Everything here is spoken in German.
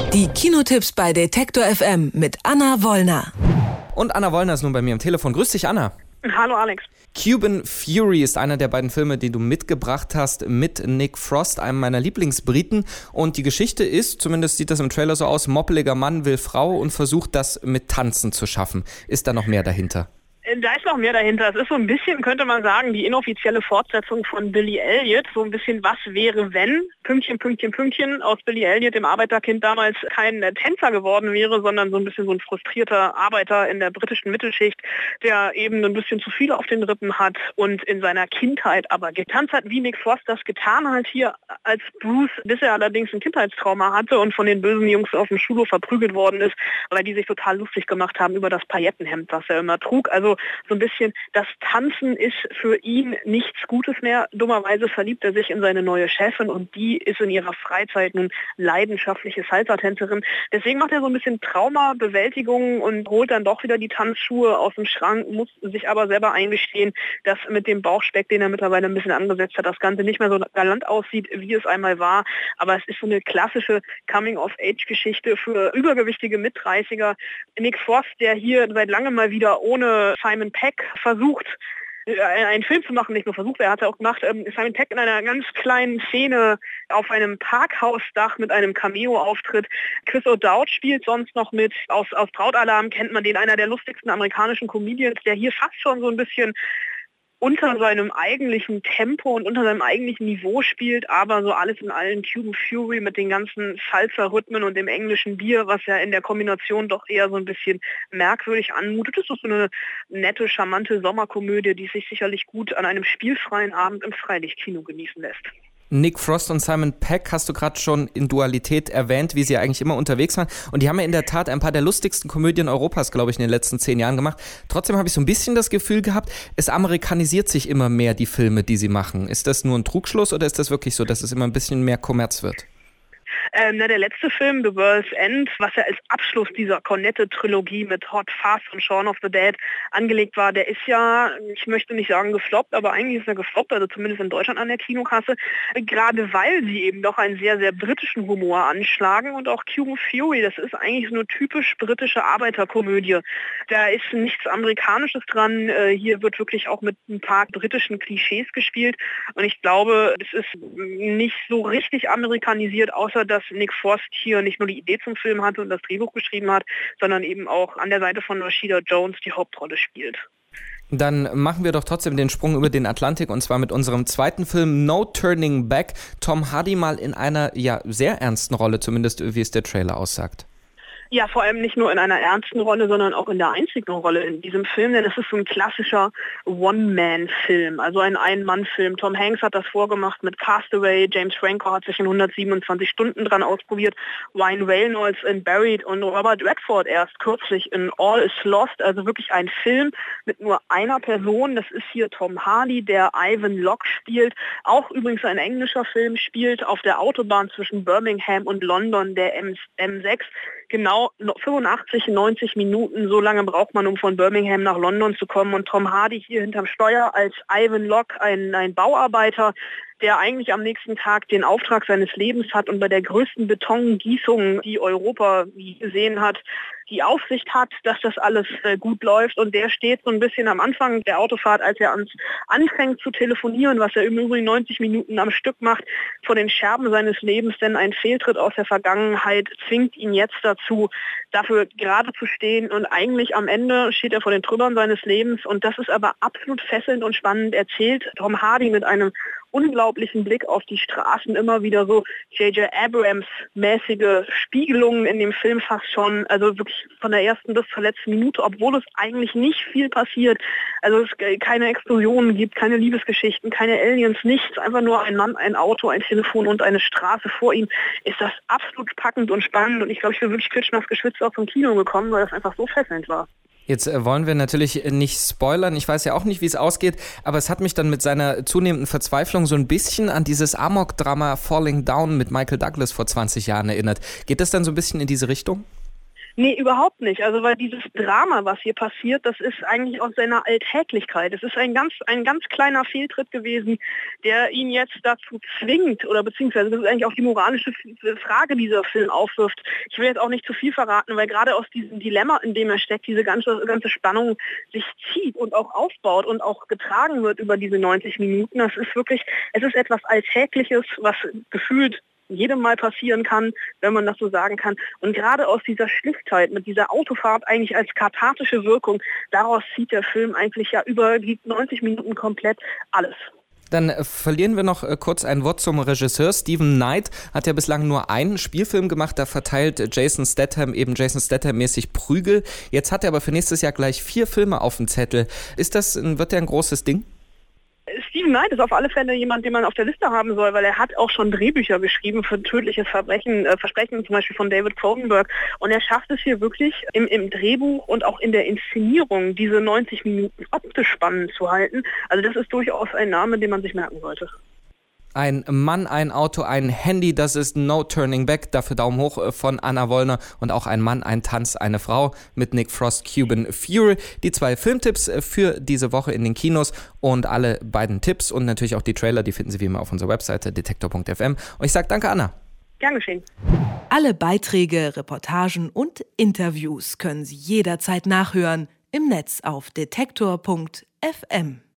Die Kinotipps bei Detektor FM mit Anna Wollner. Und Anna Wollner ist nun bei mir am Telefon. Grüß dich, Anna. Hallo Alex. Cuban Fury ist einer der beiden Filme, die du mitgebracht hast, mit Nick Frost, einem meiner Lieblingsbriten. Und die Geschichte ist, zumindest sieht das im Trailer so aus, moppeliger Mann will Frau und versucht das mit Tanzen zu schaffen. Ist da noch mehr dahinter? Da ist noch mehr dahinter. Es ist so ein bisschen, könnte man sagen, die inoffizielle Fortsetzung von Billy Elliot. So ein bisschen, was wäre, wenn Pünktchen, Pünktchen, Pünktchen aus Billy Elliot, dem Arbeiterkind, damals kein Tänzer geworden wäre, sondern so ein bisschen so ein frustrierter Arbeiter in der britischen Mittelschicht, der eben ein bisschen zu viel auf den Rippen hat und in seiner Kindheit aber getanzt hat, wie Nick Frost das getan hat hier als Bruce, bis er allerdings ein Kindheitstrauma hatte und von den bösen Jungs auf dem Schulhof verprügelt worden ist, weil die sich total lustig gemacht haben über das Paillettenhemd, was er immer trug. Also so ein bisschen, das Tanzen ist für ihn nichts Gutes mehr. Dummerweise verliebt er sich in seine neue Chefin und die ist in ihrer Freizeit nun leidenschaftliche Salsa-Tänzerin. Deswegen macht er so ein bisschen Traumabewältigung und holt dann doch wieder die Tanzschuhe aus dem Schrank, muss sich aber selber eingestehen, dass mit dem Bauchspeck, den er mittlerweile ein bisschen angesetzt hat, das Ganze nicht mehr so galant aussieht, wie es einmal war. Aber es ist so eine klassische Coming-of-Age-Geschichte für übergewichtige Mit-30er. Nick Frost, der hier seit langem mal wieder ohne Simon Pegg versucht, einen Film zu machen, nicht nur versucht, er hat auch gemacht, Simon Pegg in einer ganz kleinen Szene auf einem Parkhausdach mit einem Cameo-Auftritt. Chris O'Dowd spielt sonst noch mit, aus Brautalarm kennt man den, einer der lustigsten amerikanischen Comedians, der hier fast schon so ein bisschen unter seinem eigentlichen Tempo und unter seinem eigentlichen Niveau spielt, aber so alles in allem Cuban Fury mit den ganzen Salsa-Rhythmen und dem englischen Bier, was ja in der Kombination doch eher so ein bisschen merkwürdig anmutet. Das ist so eine nette, charmante Sommerkomödie, die sich sicherlich gut an einem spielfreien Abend im Freilichtkino genießen lässt. Nick Frost und Simon Pegg hast du gerade schon in Dualität erwähnt, wie sie ja eigentlich immer unterwegs waren. Und die haben ja in der Tat ein paar der lustigsten Komödien Europas, glaube ich, in den letzten 10 Jahren gemacht. Trotzdem habe ich so ein bisschen das Gefühl gehabt, es amerikanisiert sich immer mehr, die Filme, die sie machen. Ist das nur ein Trugschluss oder ist das wirklich so, dass es immer ein bisschen mehr Kommerz wird? Der letzte Film, The World's End, was ja als Abschluss dieser Cornetto-Trilogie mit Hot Fuzz und Shaun of the Dead angelegt war, der ist ja, ich möchte nicht sagen gefloppt, aber eigentlich ist er gefloppt, also zumindest in Deutschland an der Kinokasse, gerade weil sie eben doch einen sehr, sehr britischen Humor anschlagen und auch Cuban Fury, das ist eigentlich so eine typisch britische Arbeiterkomödie. Da ist nichts Amerikanisches dran, hier wird wirklich auch mit ein paar britischen Klischees gespielt und ich glaube, es ist nicht so richtig amerikanisiert, außer dass Nick Frost hier nicht nur die Idee zum Film hatte und das Drehbuch geschrieben hat, sondern eben auch an der Seite von Rashida Jones die Hauptrolle spielt. Dann machen wir doch trotzdem den Sprung über den Atlantik und zwar mit unserem zweiten Film No Turning Back. Tom Hardy mal in einer sehr ernsten Rolle, zumindest wie es der Trailer aussagt. Ja, vor allem nicht nur in einer ernsten Rolle, sondern auch in der einzigen Rolle in diesem Film, denn es ist so ein klassischer One-Man-Film, also ein Ein-Mann-Film. Tom Hanks hat das vorgemacht mit Castaway, James Franco hat sich in 127 Stunden dran ausprobiert, Ryan Reynolds in Buried und Robert Redford erst kürzlich in All is Lost, also wirklich ein Film mit nur einer Person, das ist hier Tom Hardy, der Ivan Locke spielt, auch übrigens ein englischer Film, spielt auf der Autobahn zwischen Birmingham und London, der M6, genau 85, 90 Minuten, so lange braucht man, um von Birmingham nach London zu kommen. Und Tom Hardy hier hinterm Steuer als Ivan Locke, ein Bauarbeiter, der eigentlich am nächsten Tag den Auftrag seines Lebens hat und bei der größten Betongießung, die Europa gesehen hat, die Aufsicht hat, dass das alles gut läuft. Und der steht so ein bisschen am Anfang der Autofahrt, als er anfängt zu telefonieren, was er im Übrigen 90 Minuten am Stück macht, vor den Scherben seines Lebens, denn ein Fehltritt aus der Vergangenheit zwingt ihn jetzt dazu, dafür gerade zu stehen. Und eigentlich am Ende steht er vor den Trümmern seines Lebens. Und das ist aber absolut fesselnd und spannend erzählt. Tom Hardy mit einem unglaublichen Blick auf die Straßen, immer wieder so J.J. Abrams-mäßige Spiegelungen in dem Film fast schon, also wirklich von der ersten bis zur letzten Minute, obwohl es eigentlich nicht viel passiert, also es keine Explosionen gibt, keine Liebesgeschichten, keine Aliens, nichts, einfach nur ein Mann, ein Auto, ein Telefon und eine Straße vor ihm, ist das absolut packend und spannend und ich glaube, ich bin wirklich klitschnass geschwitzt auch zum Kino gekommen, weil das einfach so fesselnd war. Jetzt wollen wir natürlich nicht spoilern, ich weiß ja auch nicht, wie es ausgeht, aber es hat mich dann mit seiner zunehmenden Verzweiflung so ein bisschen an dieses Amok-Drama Falling Down mit Michael Douglas vor 20 Jahren erinnert. Geht das dann so ein bisschen in diese Richtung? Nee, überhaupt nicht. Also weil dieses Drama, was hier passiert, das ist eigentlich aus seiner Alltäglichkeit. Es ist ein ganz kleiner Fehltritt gewesen, der ihn jetzt dazu zwingt, oder beziehungsweise das ist eigentlich auch die moralische Frage, die dieser Film aufwirft. Ich will jetzt auch nicht zu viel verraten, weil gerade aus diesem Dilemma, in dem er steckt, diese ganze Spannung sich zieht und auch aufbaut und auch getragen wird über diese 90 Minuten. Das ist wirklich, es ist etwas Alltägliches, was gefühlt jedem mal passieren kann, wenn man das so sagen kann. Und gerade aus dieser Schlichtheit, mit dieser Autofahrt eigentlich als kathartische Wirkung, daraus zieht der Film eigentlich ja über die 90 Minuten komplett alles. Dann verlieren wir noch kurz ein Wort zum Regisseur. Steven Knight hat ja bislang nur einen Spielfilm gemacht, da verteilt Jason Statham-mäßig Prügel. Jetzt hat er aber für nächstes Jahr gleich 4 Filme auf dem Zettel. Wird der ein großes Ding? Steven Knight ist auf alle Fälle jemand, den man auf der Liste haben soll, weil er hat auch schon Drehbücher geschrieben für tödliches Versprechen zum Beispiel von David Cronenberg. Und er schafft es hier wirklich im Drehbuch und auch in der Inszenierung, diese 90 Minuten optisch spannend zu halten. Also das ist durchaus ein Name, den man sich merken sollte. Ein Mann, ein Auto, ein Handy, das ist No Turning Back. Dafür Daumen hoch von Anna Wollner. Und auch ein Mann, ein Tanz, eine Frau mit Nick Frost, Cuban Fury. Die 2 Filmtipps für diese Woche in den Kinos und alle beiden Tipps und natürlich auch die Trailer, die finden Sie wie immer auf unserer Webseite detektor.fm. Und ich sage danke, Anna. Gern geschehen. Alle Beiträge, Reportagen und Interviews können Sie jederzeit nachhören im Netz auf detektor.fm.